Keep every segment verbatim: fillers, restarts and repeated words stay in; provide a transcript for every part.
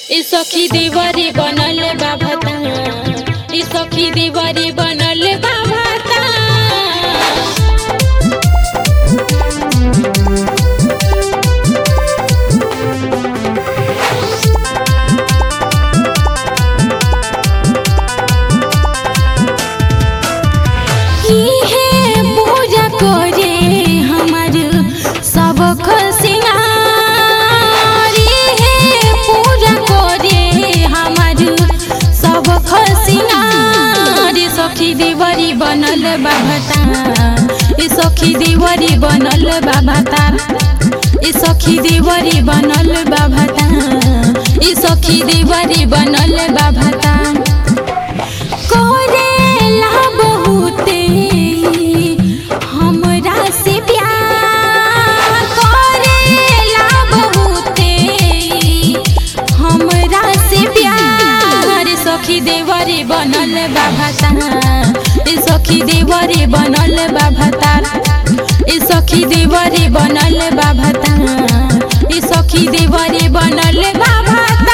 ई सखी देवरी बनल बा भता, ई सखी देवरी बनल बा भता। सखी देवरी बनल बा भता, ई सखी देवरी बनल बा भता, ई सखी देवरी बनल बा भता, ई सखी देवरी बनल बा भता। करेला बहुते हमरा से प्यार, करेला बहुते हमरा से प्यार। सखी देवरी बनल बा भता, ई सखी देवरी बनल बा भता, ई सखी देवरी बनल बा भता, ई सखी देवरी बनल बा भता।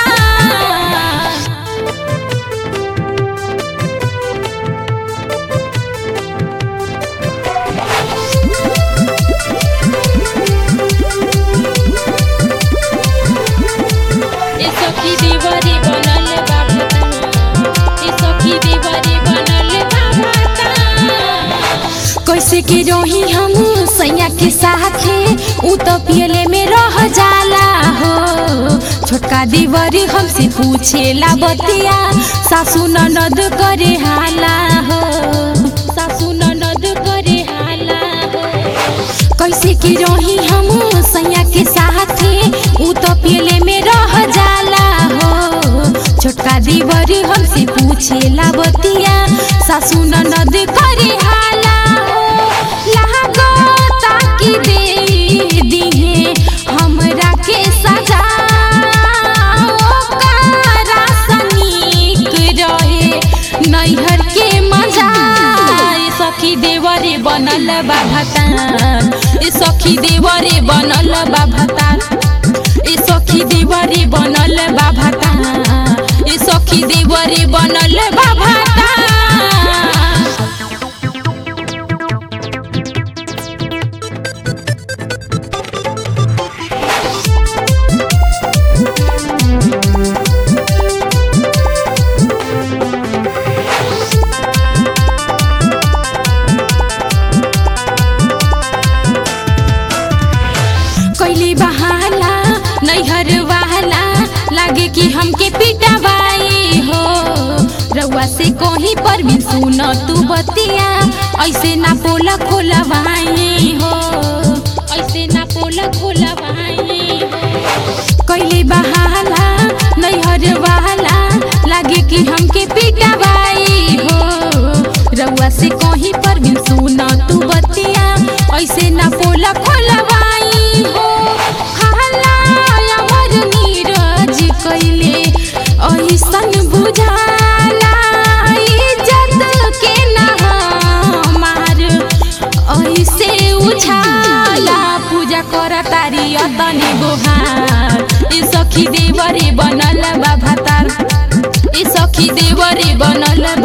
ई सखी देवरी बनल बा भता, ई सखी देवरी बनल बा भता। कैसे के रही हम सैया के साथे, उ तो पियले में रह जाला हो। छोटका देवरी हमसे पूछेला बतिया, सासू ननद करे हाला हो, सासू ननद करे हाला हो। कैसे के रही हम सैया के साथे, उ तो पियले में रह जाला हो। छोटका देवरी हमसे पूछेला बतिया, सासू ननद करे हाला हो। लागता कि दे दिहे हमरा के सजा, ओकरा सनीक रहे नैहर के मजा। ई सखी देवरी बनल बा भता, ई सखी देवरी बनल बा भता, ई सखी देवरी बनल बा भता, ई सखी देवरी बनल बा भता। कैली बहाला नैहर वाला, लागे कि हमके पिटवाई हो। रउआ से कहीं पर भी सुन तू बतिया, ऐसे ना पोला खोलवाई हो, ऐसे ना पोला खोलवाई हो। कैली बहाला नैहर वाला, लागे कि हमके पिटवाई हो। रउआ से कहीं पर भी सुन तू बतिया, ऐसे ना पोला खोलवाई हो। कैले ऐसन बुझाला, इज्जत के ना हमार ऐसे उछाला। पूजा कर तारी अतने गोहार, ई सखी देवरी बनल बा भता, ई सखी देवरी बनल